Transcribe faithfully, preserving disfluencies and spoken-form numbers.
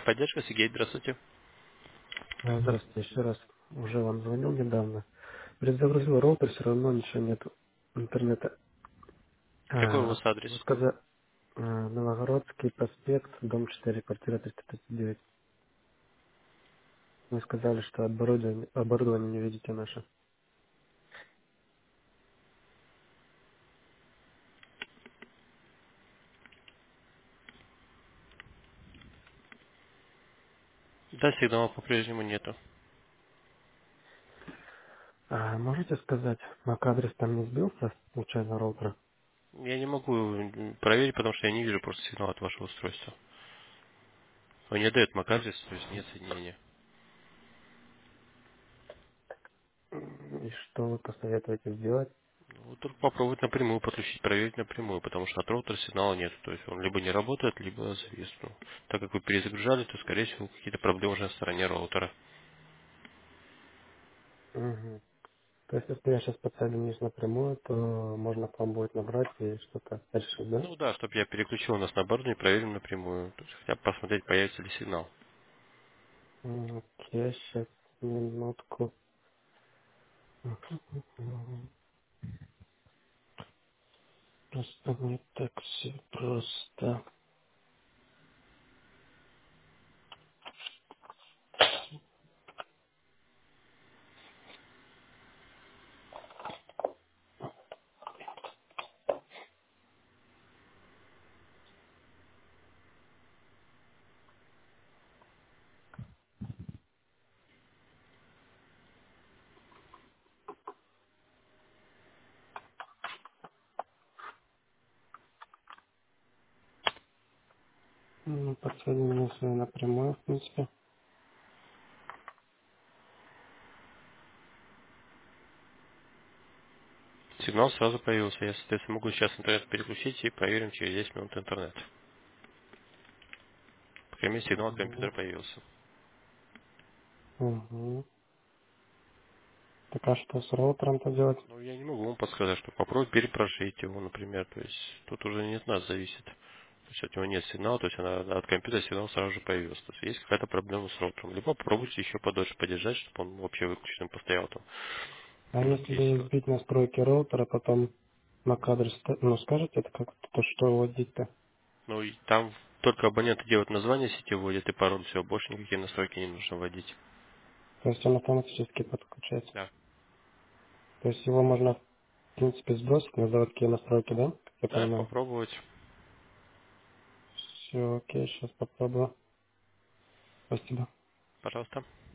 техподдержка, Сергей, здравствуйте. А, Здравствуйте, еще раз. Уже вам звонил недавно. Перезагрузил роутер, все равно ничего нет интернета. Какой у А, вас адрес? вы сказали, а, Новогородский проспект, дом четыре, квартира триста тридцать девять. Вы сказали, что оборудование, оборудование не видите наше. Да, сигнала по-прежнему нету. А можете сказать, MAC-адрес там не сбился, случайно, роутера? Я не могу м, проверить, потому что я не вижу просто сигнал от вашего устройства. Он не дает М, MAC-адрес, то есть нет соединения. И что вы посоветуете сделать? Ну, вот только попробовать напрямую подключить, проверить напрямую, потому что от роутера сигнала нет. То есть он либо не работает, либо завис. Ну, так как вы перезагружали, то, скорее всего, какие-то проблемы уже на стороне роутера. Мгм. То есть, если я сейчас подсоединюсь напрямую, то можно к вам будет набрать и что-то решить, да? Ну да, чтобы я переключил нас на оборудование, проверим напрямую. То есть хотя бы посмотреть, появится ли сигнал. М, Окей, сейчас, минутку. Мгм. Просто не так все просто. Ну, подсоединился напрямую, в принципе. Сигнал сразу появился. Я, соответственно, могу сейчас интернет переключить и проверим через десять минут интернет. По крайней мере, сигнал от Угу. компьютера появился. Угу. Так а что с роутером-то делать? Ну, я не могу вам подсказать, что попробовать перепрошить его, например. То есть тут уже не от нас зависит. То есть от него нет сигнала, то есть она, от компьютера сигнал сразу же появился. То есть есть какая-то проблема с роутером. Либо попробуйте еще подольше подержать, чтобы он вообще выключенным постоял там. А если Если, сбить настройки роутера, потом MAC-адрес, ста- ну, скажете, это как то, что вводить-то? ну, и там только абоненты делают название сети, вводят и пароль, все, больше никакие настройки не нужно вводить. То есть он автоматически подключается. Да. То есть его можно, в принципе, сбросить на заводские настройки, да? Как я Да, понимаю. попробовать. Все, окей, сейчас попробую. Спасибо. Пожалуйста.